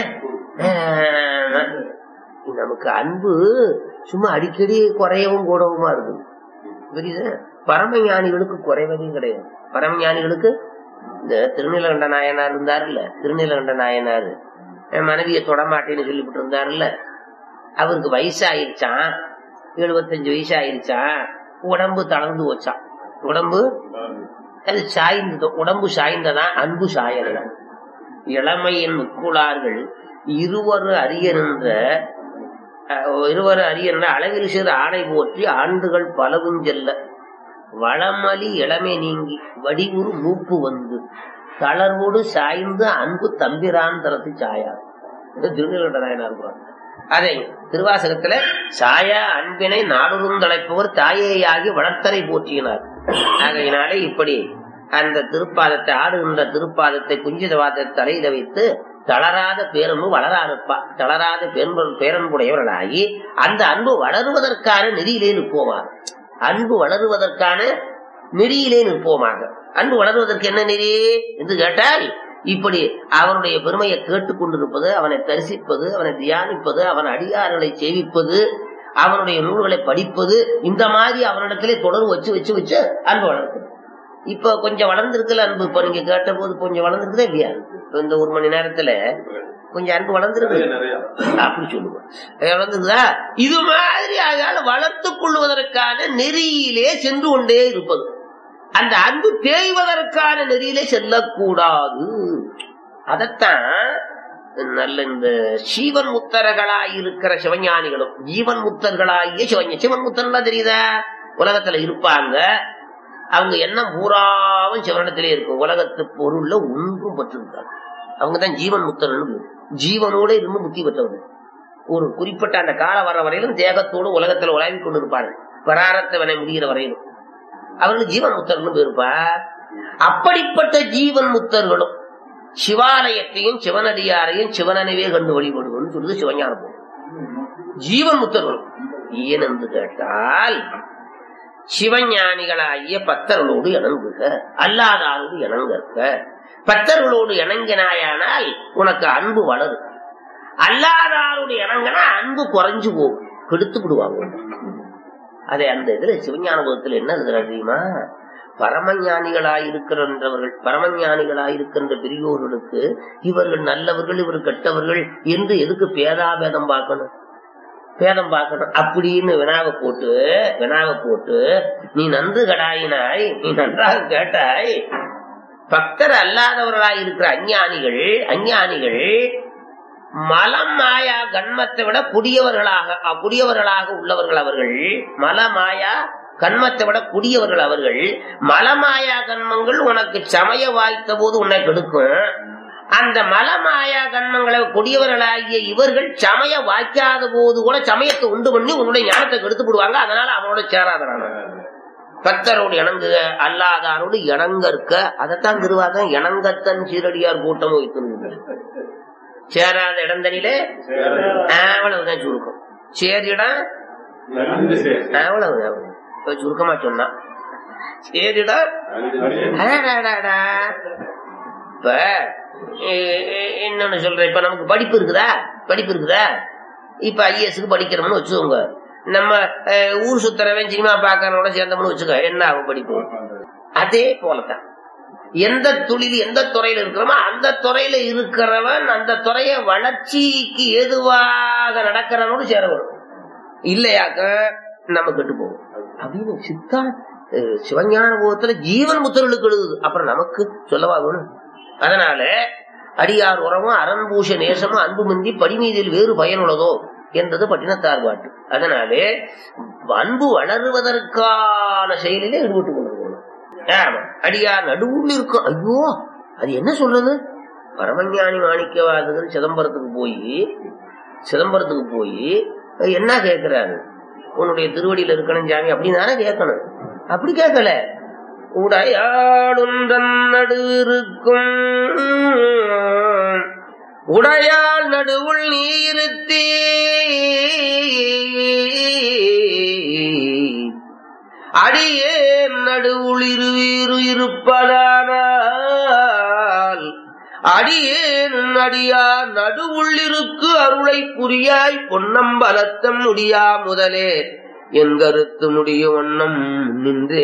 நமக்கு அன்பு சும்மா அடிக்கடி குறையவும் கூடவுமா இருக்குது. புரியுது? பரமஞானிகளுக்கு குறைவதும் கிடையாது. பரமஞானிகளுக்கு இந்த திருநீலகண்ட நாயனார் இருந்தாருல்ல, திருநீலகண்ட நாயனார் மனைவியை தொடமாட்டேன்னு சொல்லிவிட்டு இருந்தாருல்ல, அவருக்கு வயசு ஆயிருச்சான், எழுபத்தஞ்சு வயசு ஆயிருச்சான், உடம்பு தளர்ந்து வச்சான். உடம்பு அது சாய்ந்தது, உடம்பு சாய்ந்ததான், அன்பு சாயலாம். இளமையின் முக்குளார்கள் இருவரு அரியன்ற இருவரு அரியன்ற அளவில் சிறு ஆணை போற்றி ஆண்டுகள் பலவும் செல்ல வளமலி இளமை நீங்கி வடிவுறு மூப்பு வந்து தளர்வோடு சாய்ந்து அன்பு தம்பிரான் தரத்து சாயா. திருநீலகண்ட நாயனார். அதை திருவாசகத்துல சாயா அன்பினை நாடுறும் தலைப்பவர் தாயேயாகி வளர்த்தனை போற்றினார். ஆகையினாலே இப்படி அந்த திருப்பாதத்தை ஆடுகின்ற திருப்பாதத்தை குஞ்சிதவாத தலையில வைத்து தளராத பேரன்பு வளரானுப்பா. தளராத பேரன்புடையவர்களாகி அந்த அன்பு வளருவதற்கான நெறியிலே நிற்போமாக. அன்பு வளருவதற்கான நெறியிலே நிற்போமாக. அன்பு வளருவதற்கு என்ன நெறி என்று கேட்டால், இப்படி அவனுடைய பெருமையை கேட்டுக் கொண்டிருப்பது, அவனை தரிசிப்பது, அவனை தியானிப்பது, அவன் அடியார்களை சேவிப்பது, அவனுடைய நூல்களை படிப்பது, இந்த மாதிரி அவனிடத்திலே தொடர்பு வச்சு வச்சு வச்சு அன்பு வளர்க்குது. இப்ப கொஞ்சம் வளர்ந்துருக்குல்ல அன்பு. இப்ப நீங்க கேட்ட போது கொஞ்சம் வளர்ந்துருக்குதே இல்லையா? இந்த ஒரு மணி நேரத்துல கொஞ்சம் அன்பு வளர்ந்துருக்கு அப்படி சொல்லுவோம். வளர்ந்துருக்குதா? இது மாதிரி ஆகால வளர்த்துக் கொள்வதற்கான நெறியிலே சென்று கொண்டே இருப்பது. அந்த அன்பு தேய்வதற்கான நெறியிலே செல்லக்கூடாது. அதத்தான் நல்ல இந்த சீவன் முத்தர்களாயிருக்கிற சிவஞானிகளும் ஜீவன் முத்தர்களாகிய சிவஞ சிவன் முத்தர்களா தெரியுதா? உலகத்துல இருப்பாங்க, அவங்க என்ன பூராவும் சிவனிடத்திலே இருக்கும். உலகத்து பொருள்ல ஒன்றும் பற்றிருக்காங்க. அவங்கதான் ஜீவன் முத்தர்கள். ஜீவனோட இருந்து முக்தி பெற்றவர்கள். ஒரு குறிப்பிட்ட அந்த கால வர வரையிலும் தேகத்தோடு உலகத்துல உலாவிக் கொண்டு இருப்பார்கள். பராரத்தை வரை முடிகிற வரையிலும் அவர்கள் ஜீவன் முத்தர்கள் இருப்பா. அப்படிப்பட்ட ஜீவன் முத்தர்களும் சிவாலயத்தையும் சிவனடியாரையும் சிவனனவே கண்டு வழிபடுவோம்னு சொல்லுது சிவஞானம். ஜீவன் முத்தர்களும் ஏனென்று கேட்டால், சிவஞானிகளாகிய பக்தர்களோடு இணங்குக, அல்லாதாரோடு இணங்கற்க. பக்தர்களோடு இணங்கினாயானால் உனக்கு அன்பு வளரும். அல்லாதாரோடு இணங்கினா அன்பு குறைஞ்சு போகும், கெடுத்து விடுவாங்க. அதே அந்த இதுல சிவஞான போதத்துல என்ன எழுதுற தெரியுமா? பரமஞானிகளாயிருக்கிறவர்கள் பரமஞானிகளாயிருக்கின்ற பெரியோர்களுக்கு இவர்கள் நல்லவர்கள் இவர் கெட்டவர்கள் என்று எதுக்கு பேதாபேதம் பார்க்கணும்? பேதம் பார்க்கணும் அப்படின்னு வினாவை போட்டு வினாவை போட்டு நீ நன்று கடாயினாய், நீ நன்றாக கேட்டாய். பக்தர் அல்லாதவர்களாய் இருக்கிற அஞ்ஞானிகள் அஞ்ஞானிகள் மலம் மாயா கண்மத்தை விட புதியவர்களாக புதியவர்களாக உள்ளவர்கள். அவர்கள் மல மாயா கண்மத்தை விட கூடியவர்கள் அவர்கள். மலமாயா கண்மங்கள் உனக்கு சமய வாய்த்த போது உன்னை கெடுக்கும். அந்த மலமாயா கண்மங்களை கொடியவர்களாகிய இவர்கள் சமய வாய்க்காத போது கூட சமயத்தை உண்டு பண்ணி உன்னுடைய ஞானத்தை கெடுத்து போடுவாங்க. அதனால அவனோட சேராதனான பக்தரோடு இணங்குக அல்லாதாரோடு இணங்க இருக்க. அதைத்தான் திருவாசகம் இணங்கத்தன் சீரடியார் கூட்டம் வைத்து சேராத இடந்தனிலே அவ்வளவுதான் சுருக்கம். சேரிடம் அவ்வளவு சுருக்கமா சொன்னா சேரிடம். இப்ப என்னன்னு சொல்றேன், இப்ப நமக்கு படிப்பு இருக்குதா படிப்பு இருக்குதா இப்ப ஐஏஎஸ்க்கு படிக்கிறோம்னு வச்சுக்கோங்க. நம்ம ஊர் சுத்தரவன் சினிமா பாக்கிறவனோட சேர்ந்தோம்னு வச்சுக்கோ, என்ன ஆகும் படிப்பு? அதே போலதான் எந்த தொழில் எந்த துறையில இருக்கிறோமோ அந்த துறையில இருக்கிறவன் அந்த துறைய வளர்ச்சிக்கு ஏதுவாக நடக்கிறவனோடு சேர வரும். இல்லையாக்க நம்ம கெட்டு போவோம் அப்படின்னு சித்தா சிவஞான போகத்துல ஜீவன் முத்தர்களுக்கு எழுதுது. அப்புறம் நமக்கு சொல்லவாகணும். அதனால அடியார் உறவும் அறன்பூஷ நேசமும் அன்பு மின்றி படிமீதில் வேறு பயனுள்ளதோ என்றது பட்டினத்தார் பாட்டு. அதனாலே அன்பு வளருவதற்கான செயலிலே ஈடுபட்டுக் கொண்டிருக்கணும். ஆமா, அடியார் நடுவுல இருக்கும். ஐயோ அது என்ன சொல்றது? பரமஞானி மாணிக்கவாசகர் சிதம்பரத்துக்கு போய் சிதம்பரத்துக்கு போய் என்ன கேட்கிறாரு? உன்னுடைய திருவடியில இருக்கணும் சாமி அப்படின்னு தானே கேட்கணும். அப்படி கேட்கல. உடையாளுன்றன் நடு இருக்கும் உடையாள் நடுவுள் நீருத்தே அடியே நடுவுள் இருவீரு இருப்பதானால் அடியேன் அடியார் நடுவுள்ளிருக்கு அருளை புரியாய் பொன்னம்பலத்தம் முடியா முதலே என் கருத்து முடிய ஒன்னம் நின்றே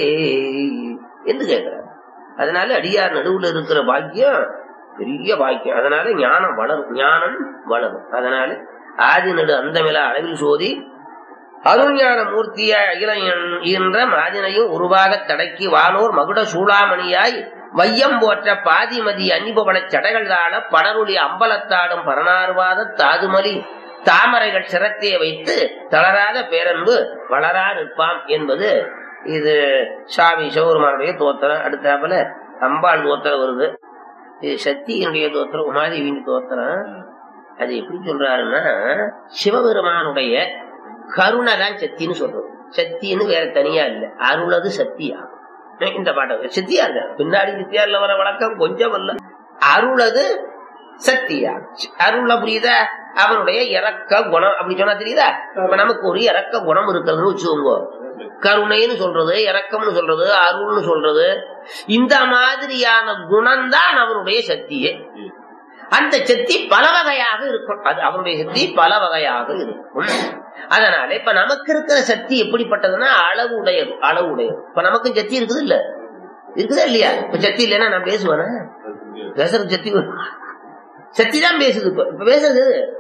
என்று கேட்கிறார். அதனால அடியார் நடுவுல இருக்கிற பாக்கியம் பெரிய பாக்கியம். அதனால ஞானம் வளரும், ஞானம் வளரும். அதனால ஆதி நடு அந்தமில அளவில் சோதி அருள் ஞான மூர்த்தியாய் அகிலம் என்ற மாதினையும் உருவாக தடக்கி வானோர் மகுட சூளாமணியாய் வையம் போற்ற பாதிமதி அன்னிபவள சடைகள் தாழ படருளி அம்பலத்தாடும் பரனார்வாத தாதுமலி தாமரைகள் சிரத்தைய வைத்து தளராத பேரன்பு வளரா நிற்பாம் என்பது இது சுவாமி சிவபெருமானுடைய தோத்திரம். அடுத்தாப்புல அம்பாள் தோத்திரம் வருது. இது சக்தியினுடைய தோத்திரம், உமாதேவியின் தோத்திரம். அது எப்படி சொல்றாருன்னா, சிவபெருமானுடைய கருணை தான் சக்தின்னு சொல்றது. சக்தின்னு வேற தனியா இல்லை, அருளது சக்தியா. இந்த பாட்டை சக்தியா இருக்க பின்னாடி நித்தியார்ல வர வழக்கம் கொஞ்சம் அல்ல. அருளது சக்தியா, அருள புரியுதா? அவனுடைய இறக்க குணம் அப்படி சொன்னா தெரியுதா? இப்ப நமக்கு ஒரு இறக்க குணம் இருக்கிறதுன்னு வச்சுக்கோங்க. கருணைன்னு சொல்றது, இறக்கம்னு சொல்றது, அருள்னு சொல்றது, இந்த மாதிரியான குணம்தான் அவனுடைய சக்தியே. அந்த சக்தி பல வகையாக இருக்கும். அது அவனுடைய சக்தி பல வகையாக இருக்கும். அதனால இப்ப நமக்கு இருக்கிற சக்தி எப்படிப்பட்டதுன்னா அளவு உடையது, அளவு உடையது. இப்ப நமக்கு சக்தி இருக்குது இல்ல, இருக்குதா இல்லையா? இப்ப சக்தி இல்லைன்னா நான் பேசுவேனா? பேசுறது சக்தி, சக்தி தான் பேசுது. இப்ப இப்ப பேசுறது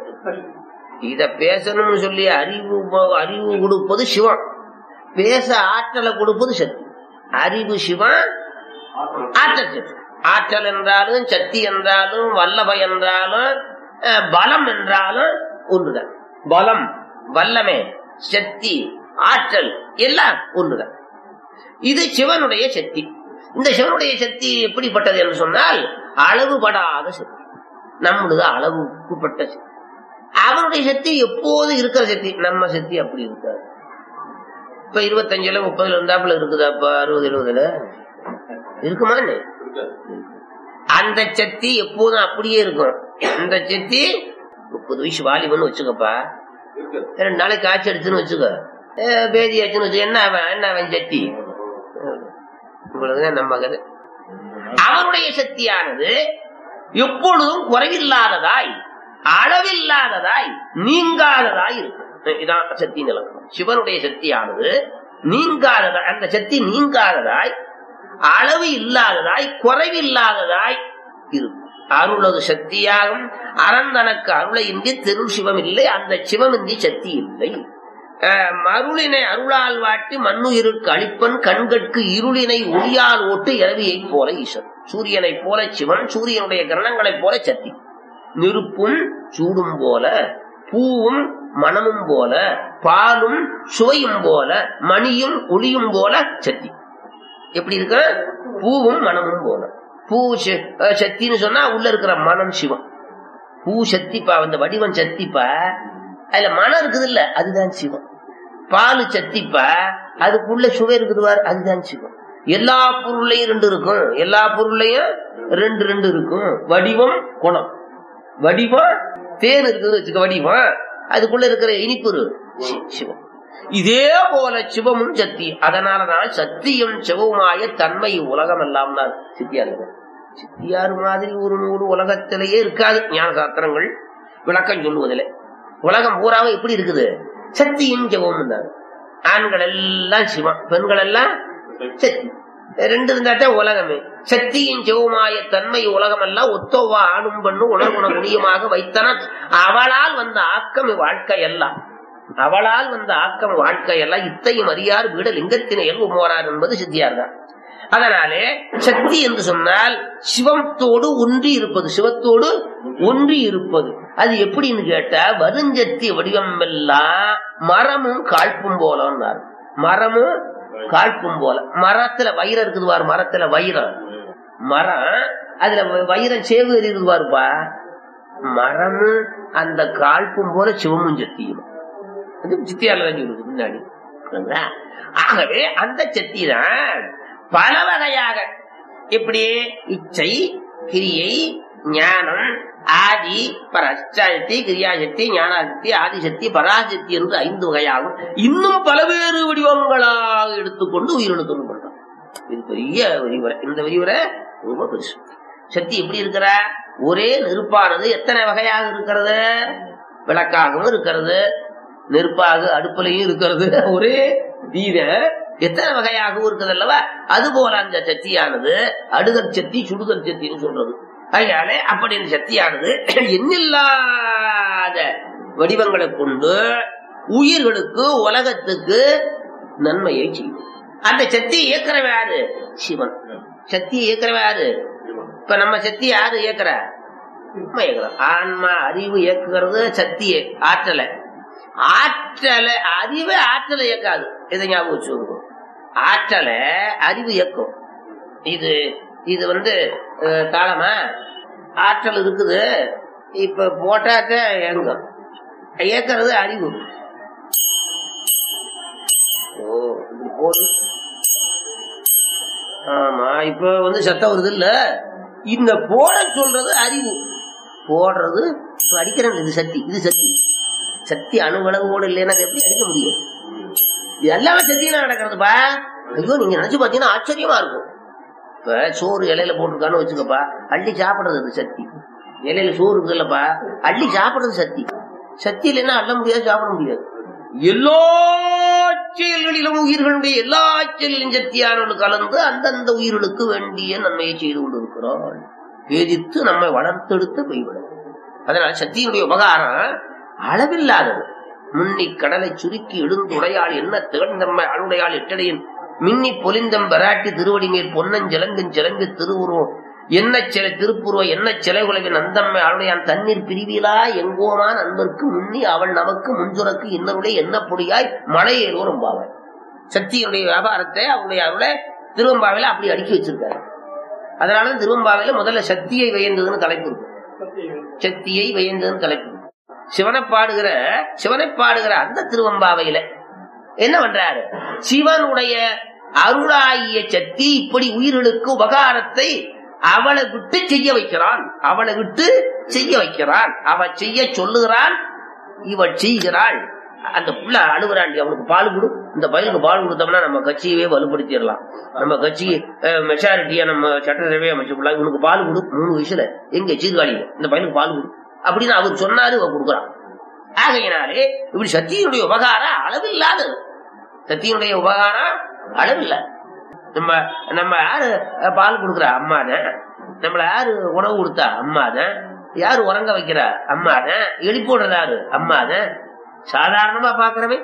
இத பேசணும்னு சொல்லி அறிவு அறிவு கொடுப்பது சிவம், பேச ஆற்றலை கொடுப்பது சக்தி. அறிவு சிவம், ஆற்றல் சக்தி. ஆற்றல் என்றாலும் சக்தி என்றாலும் வல்லபை என்றாலும் பலம் என்றாலும் ஒன்றுதான். பலம், வல்லமை, சக்தி, ஆற்றல் எல்லாம் ஒன்றுதான். இது சிவனுடைய சக்தி. இந்த சிவனுடைய சக்தி எப்படிப்பட்டது என்று சொன்னால் அளவுபடாத சக்தி. நம்முடைய அளவுக்குப்பட்ட சக்தி. அவனுடைய சக்தி எப்போது இருக்கிற சக்தி. நம்ம சக்தி அப்படி இருக்காது. இப்ப இருபத்தஞ்சுல முப்பதுல இருந்தாப்புல இருக்குதா? அப்ப அறுபது எழுபதுல இருக்குமான்னு அந்த சக்தி எப்போதும் அப்படியே இருக்கும். இந்த சக்தி முப்பது வயசு வாலிபன்னு வச்சுக்கப்பா, ரெண்டு நாளைக்கு காய்ச்சி அடிச்சுன்னு வச்சுக்க, பேதி ஆச்சுன்னு வச்சுக்க, என்ன அவன் என்ன அவன் சக்தி இவ்வளவுதான் நம்ம கதை. அவனுடைய சக்தியானது எப்பொழுதும் குறைவில்லாததாய் அளவில்லாததாய் நீங்காததாய் இருக்கும். இதான் சக்தி நிலவரம். சிவனுடைய சக்தியானது நீங்காததாய், அந்த சக்தி நீங்காததாய், அளவு இல்லாததாய், குறைவில்லாததாய் இருக்கும். அருளது சக்தியாகும். அறந்தனக்கு அருளை இன்றி தெருள் சிவம் இல்லை, அந்த சிவமின்றி சக்தி இல்லை. மருளினை அருளால் வாட்டி மண்ணுயிருக்கு அளிப்பன் கண்கட்கு இருளினை ஒளியால் ஓட்டு இரவியை போல ஈசன். சூரியனை போல சிவன், சூரியனுடைய கிரணங்களைப் போல சக்தி. நெருப்பும் சூடும் போல பூவும் மணமும் போல, பாலும் சுவையும் போல, மணியும் ஒளியும் போல சக்தி. எப்படி இருக்க? பூவும் மணமும் போல. பூ சக்தின்னு சொன்னா உள்ள இருக்கிற மனம் சிவம். பூ சக்திப்பா, அந்த வடிவம் சக்திப்பா, அதுல மனம் இருக்குது இல்ல, அதுதான் சிவம். பாலு சக்திப்பா, அதுக்குள்ள சுவை இருக்குதுவார், அதுதான் சிவம். எல்லா பொருளையும் ரெண்டு இருக்கும், எல்லா பொருளையும் ரெண்டு ரெண்டு இருக்கும். வடிவம் குணம். வடிவம் தேன் இருக்குது வச்சுக்க, வடிவம் அதுக்குள்ள இருக்கிற இனிப்பு சிவம். இதே போல சிவமும் சக்தி. அதனாலதான் சத்தியம் சிவமாய தன்மை உலகம் எல்லாம் சித்தியார். சித்தியார் மாதிரி ஒரு நூறு உலகத்திலேயே இருக்காது. ஞான சாஸ்திரங்கள் விளக்கம் சொல்லுவதில்லை. உலகம் பூராவும் எப்படி இருக்குது? சக்தியும் சிவமும் தான். ஆண்கள் எல்லாம் சிவம், பெண்கள் எல்லாம் சக்தி. ரெண்டு இருந்தாத்தான் உலகமே. சக்தியின் சிவமாய தன்மை உலகம் எல்லாம் ஒத்தோவா ஆணும் பண்ணு உணர்குண முடியமாக வைத்தன. அவளால் வந்த ஆக்கம் வாழ்க்கை எல்லாம், அவளால் வந்த ஆக்கம் வாழ்க்கை எல்லாம் இத்தையும் அறியார் வீட லிங்கத்தினை இயல்பு மோரார் என்பது சித்தியார் தான். அதனாலே சக்தி என்று சொன்னால் சிவத்தோடு ஒன்றி இருப்பது, சிவத்தோடு ஒன்றி இருப்பது. அது எப்படின்னு கேட்டா, வருஞ்சக்தி வடிவம் எல்லாம் மரமும் காழ்ப்பும் போலன்னார். மரமும் காழ்ப்பும் போல. மரத்துல வயிறு இருக்குதுவார், மரத்துல வயிறம், மரம் அதுல வயிறம் சேவு இருக்குதுவாருப்பா. மரமும் அந்த காழ்ப்பும் போல சிவமும் சக்தியும். அது சித்தியால சொல்லுது முன்னாடி. ஆகவே அந்த சக்தி தான் பல வகையாக, இப்படி இச்சை, கிரியை, ஞானம், ஆதி, பராசக்தி, கிரியாசக்தி, ஞானசக்தி, ஆதிசக்தி, பராசக்தி என்று ஐந்து வகையாகும். இன்னும் பல்வேறு வடிவங்களாக எடுத்துக்கொண்டு உயிரிழந்து பண்றோம். இது பெரிய விரிவுரை. இந்த விரிவுரை ரொம்ப பெருசு. சக்தி எப்படி இருக்கிற? ஒரே நெருப்பானது எத்தனை வகையாக இருக்கிறது? விளக்காகவும் இருக்கிறது, நெருப்பாக அடுப்புலையும் இருக்கிறது, ஒரே தீர எத்தனை வகையாகவும் இருக்குது அல்லவா? அதுபோல அந்த சக்தியானது அடுதல் சக்தி, சுடுதல் சக்தின்னு சொல்றது. அதனாலே அப்படி இந்த சக்தியானது எண்ணில்லாத வடிவங்களை கொண்டு உயிர்களுக்கு, உலகத்துக்கு நன்மையை செய்யும். அந்த சக்தியை இயக்கிறவ யாரு? சிவன். சக்தியை இயக்கிறவ யாரு? இப்ப நம்ம சக்தி யாரு இயக்கிற? ஆன்மா அறிவு இயக்குகிறது சக்தியை, ஆற்றலை. ஆற்றலை அறிவை ஆற்றலை இயக்காது. இதை ஞாபகம் வச்சுக்கோங்க. ஆற்றலை அறிவு இயக்கும். இது இது வந்து தாளமா ஆற்றல் இருக்குது. இப்ப போட்டாக்க இயங்கும். இயக்கிறது அறிவு. ஓ இப்படி போடு. ஆமா, இப்ப வந்து சத்தம் வருது இல்ல, இந்த போட சொல்றது அறிவு. போடுறது அடிக்கிறது இது சக்தி. இது சக்தி. சக்தி அணுவளவோடு இல்லைன்னா எப்படி அடிக்க முடியும்? இது எல்லாமே சக்தினா நடக்கிறதுப்பா. ஐயோ, நீங்க நினைச்சு பாத்தீங்கன்னா ஆச்சரியமா இருக்கும். இப்ப சோறு இலையில போட்டிருக்கான்னு வச்சுக்கப்பா, அள்ளி சாப்பிடுறது சக்தி. இலையில சோறு இருக்குல்லப்பா, அள்ளி சாப்பிடுறது சக்தி. சக்தி இல்லைன்னா அள்ள முடியாது, சாப்பிட முடியாது. எல்லா செயல்களிலும் உயிர்களுடைய எல்லா செயலிலும் சக்தியானவர்கள் கலந்து அந்தந்த உயிர்களுக்கு வேண்டிய நன்மையை செய்து கொண்டிருக்கிறாள். வேதித்து நம்மை வளர்த்தெடுத்து போய்விடும். அதனால சக்தியினுடைய உபகாரம் அளவில்லாதது. முன்னி கடலை சுருக்கி எழுந்துடையாள் என்ன திகழ்ந்தம்மை அழுடையாள் எட்டடையின் மின்னி பொலிந்தம் பராட்டி திருவடி மேல் பொன்னஞ்செலங்கின் சிலங்கு திருவுருவம் என்ன சிலை திருப்புருவம் என்ன சிலை உலகின் அந்தம்மை அருடையான் தண்ணீர் பிரிவிலா எங்கோமான் அன்பருக்கு முன்னி அவள் நமக்கு முன்சுரக்கு இன்னருடைய என்ன பொடியாய் மழை ஏறுவோம் பாவாய். சக்தியினுடைய வியாபாரத்தை அவருடைய அருளை திருவம்பாவையில அப்படி அடுக்கி வச்சிருக்காரு. அதனால திருவம்பாவையில முதல்ல சக்தியை வியந்ததுன்னு தலைப்பு இருக்கு. சக்தியை வியந்ததுன்னு தலைப்பு. சிவனை பாடுகிற சிவனை பாடுகிற அந்த திருவம்பாவையில என்ன பண்றாரு? சிவனுடைய அருளாகிய சக்தி இப்படி உயிர்களுக்கு உபகாரத்தை அவளை விட்டு செய்ய வைக்கிறான். அவளை விட்டு செய்ய வைக்கிறான். அவ செய்ய சொல்லுகிறான், இவள் செய்கிறாள். அந்த புள்ள அழுகுறாண்டி, அவனுக்கு பால் கொடு. இந்த பையனுக்கு பால் கொடுத்தோம்னா நம்ம கட்சியவே வலுப்படுத்திடலாம். நம்ம கட்சி மெஜாரிட்டியா நம்ம சட்டசபையை அமைச்சுக்கலாம். இவனுக்கு பால் கொடு, மூணு வயசுல எங்க சீர்காழியில இந்த பையனுக்கு பால் கொடு அப்படின்னு அவர் சொன்னாரு, அவ கொடுக்குறான். ஆகையினாலே இப்படி சக்தியினுடைய உபகாரம் அளவில்லாதது. சக்தியினுடைய உபகாரம் அளவில்லை. நம்ம நம்ம யாரு பால் கொடுக்குற அம்மாதான், நம்மள யாரு உணவு கொடுத்தா அம்மாதான், யாரு உறங்க வைக்கிற அம்மாதான், எழுப்பிடுறாரு அம்மாதான். சாதாரணமா பாக்குறமே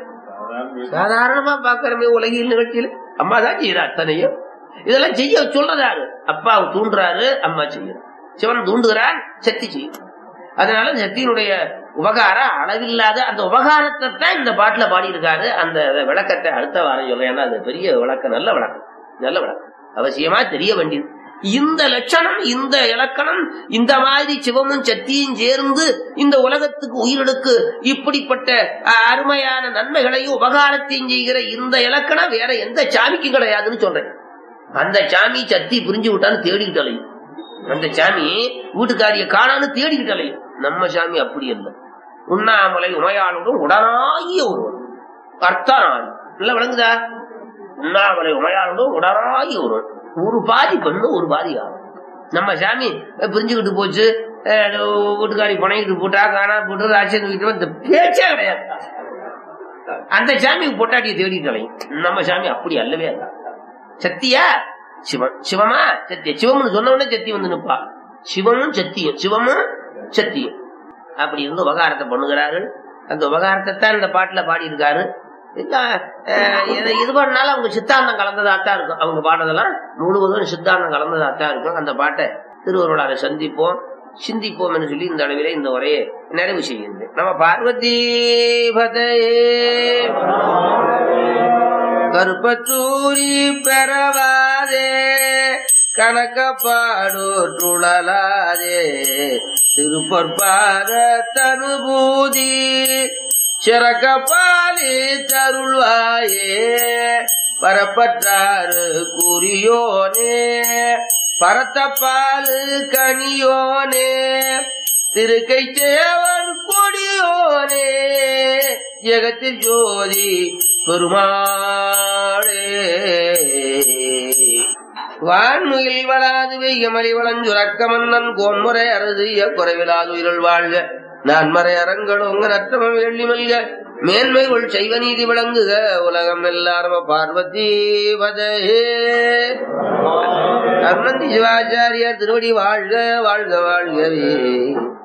சாதாரணமா பாக்குறமே உலகில் நிகழ்ச்சியில அம்மாதான் செய்யறா அத்தனையும். இதெல்லாம் செய்ய சொல்றாரு. அப்பாவை தூண்டுறாரு, அம்மா செய்யறாரு. சிவன் தூண்டுகிறான், சக்தி செய்யும். அதனால சக்தியினுடைய உபகாரம் அளவில்லாத அந்த உபகாரத்தை தான் இந்த பாட்டுல பாடியிருக்காரு. அந்த விளக்கத்தை அடுத்த வாரம் சொல்றேன். ஏன்னா அது பெரிய விளக்கம், நல்ல விளக்கம், நல்ல விளக்கம், அவசியமா தெரிய வேண்டியது. இந்த லட்சணம், இந்த இலக்கணம், இந்த மாதிரி சிவமும் சக்தியும் சேர்ந்து இந்த உலகத்துக்கு உயிரிழக்கு இப்படிப்பட்ட அருமையான நன்மைகளையும் உபகாரத்தையும் செய்கிற இந்த இலக்கணம் வேற எந்த சாமிக்கும் கிடையாதுன்னு சொல்றேன். அந்த சாமி சக்தி புரிஞ்சு விட்டான்னு தேடிக்கிட்டலையும், அந்த சாமி வீட்டுக்காரிய காணான்னு தேடிக்கிட்டலையும். நம்ம சாமி அப்படி இல்லை. உண்ணாமலை உமையாளோடும் உடனாகிய ஒருவன் அர்த்தனான். நல்லா விளங்குதா? உண்ணாமலை உமையாளோடும் உடனாகிய ஒருவன். ஒரு பாதி பண்ணு, ஒரு பாதி ஆகும். நம்ம சாமி பிரிஞ்சுக்கிட்டு போச்சு, வீட்டுக்காரி பணைக்கிட்டு போட்டா காணா போட்டு ராட்சியம் இந்த பேச்சே கிடையாது. அந்த சாமி பொட்டாட்டியை தேடிக்கலையும். நம்ம சாமி அப்படி அல்லவே அல்ல. சத்தியா சிவம், சிவமா சத்திய, சிவம்னு சொன்ன உடனே சத்தி வந்து நிற்பா. சிவமும் சத்தியும், சிவமும் சத்தியும் அப்படி இருந்து உபகாரத்தை பண்ணுகிறார்கள். அந்த உபகாரத்தை தான் இந்த பாட்டுல பாடி இருக்காரு. இது பண்ணாலும் அவங்க சித்தாந்தம் கலந்ததாத்தான் இருக்கும். அவங்க பாடுறதெல்லாம் முழுவதும் சித்தாந்தம் கலந்ததாத்தான் இருக்கும். அந்த பாட்டை திருவருளாரை சந்திப்போம், சிந்திப்போம் என்று சொல்லி இந்த அளவிலே இந்த உரையை நிறைவு செய்கின்றேன். நம்ம பார்வதி பதையே கருப்பத்தூரி பெறவாதே கணக்கப்பாடு துழலாதே திருப்பற்பாத தனுபூதி சிறக்கப்பாலி தருள்வாயே பரப்பற்றாறு குறியோனே பரத்தப்பாலு கனியோனே திருக்கை தேவன் கொடியோனே ஜெகத்தில் ஜோதி பெருமாளே வான்முகில் வளாது வெய்யமலி வளஞ்சுரக்க மன்னன் கோன்முறை அறுதிய குறைவிலாது உயிரல் வாழ்க நான்மறை அரங்கடோங்க நற்றமம் வெள்ளி மல்க மேன்மைகள் செய்வ நீதி விளங்குக உலகம் எல்லாரும் பார்வதி பதையே. அருணந்தி சிவாச்சாரியார் திருவடி வாழ்க வாழ்க வாழ்கவே.